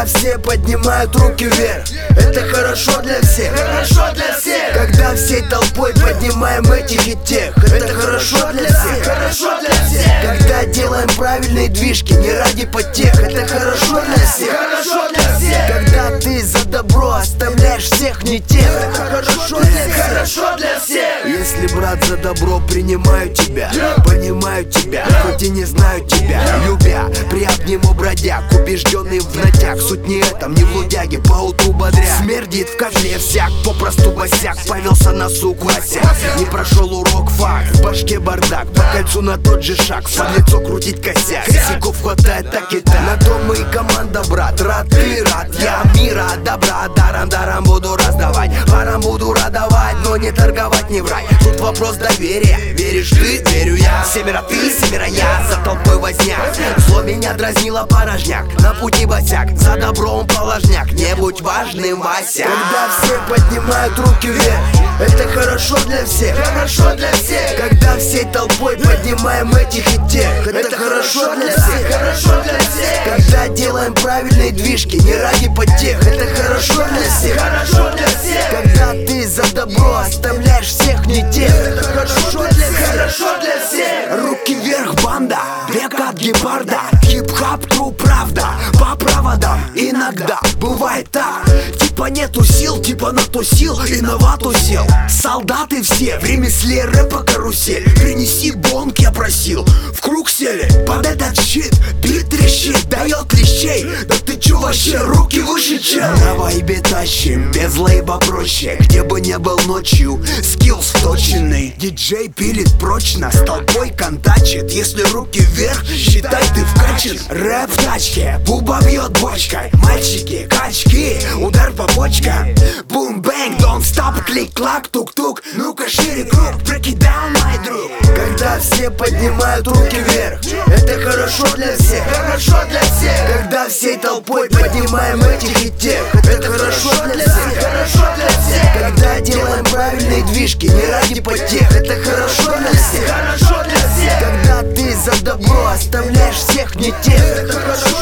Когда все поднимают руки вверх, это хорошо для всех. Хорошо для всех. Когда всей толпой поднимаем этих и тех, это хорошо для всех. Хорошо для всех. Когда делаем правильные движки, не ради потех, это хорошо для всех. Хорошо для всех. Когда ты за добро оставляешь всех не тех, это хорошо для всех. Хорошо для всех. Если, брат, за добро принимаю тебя, понимаю тебя, хоть и не знаю тебя, любя, приобниму бродяг, убежденный в натяг. Суть не этом, не в лудяге, поутру бодря. Смердит в котле всяк, попросту босяк, повелся на суку осяк. Не прошел урок факт, в башке бардак, по кольцу на тот же шаг, в лицо крутить косяк. Косяков хватает так и так. На то мы и команда, брат, рад ты, рад я мира, добра, даром буду раздавать, парам буду радовать, но не торговать, не врать. Тут вопрос доверия, веришь ты, верю я. Семеро ты, семеро я, за толпой возня. Зло меня дразнило порожняк, на пути босяк, за добром положняк, не будь важным, Вася. Когда все поднимают руки вверх, это хорошо для всех. Хорошо для всех. Когда всей толпой поднимаем этих и тех, это хорошо для всех. Хорошо для всех. Когда делаем правильные движки, не ради потех, это хорошо для всех. Хорошо для всех. Когда ты за добро оставляешь всех не тех, это хорошо для всех. Хорошо для всех. Руки вверх, банда, бег от гепарда, хип-хап, тру правда, по проводам. Иногда бывает так, типа нету сил, типа натусил и на вату сел. Солдаты все в ремесле рэпа карусель. Принеси бонг, я просил, в круг сели. Под этот щит бит трещит, дает клещей. Да ты чё вообще, руки выше, чел? На вайбе тащим, без лейба проще. Где бы не был ночью, скилл сточенный. Диджей пилит прочно, с толпой контачит. Если руки вверх, считай ты вкачан. Рэп в тачке, буба бьет бочкой. Мальчики, качки, удар по почкам. Бум-бэнг, don't stop, клик-клак, тук-тук. Ну-ка шире круг, break it down, мой друг. Когда все поднимают руки вверх, это хорошо для всех. Хорошо для всех. Когда всей толпой поднимаем этих и тех, это хорошо для всех. Хорошо для всех. Когда делаем правильные движки, не ради потех, это хорошо для всех. Хорошо для всех. Когда ты за добро оставляешь всех не тех, это хорошо